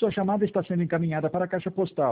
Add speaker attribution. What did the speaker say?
Speaker 1: Sua chamada está sendo encaminhada para a caixa postal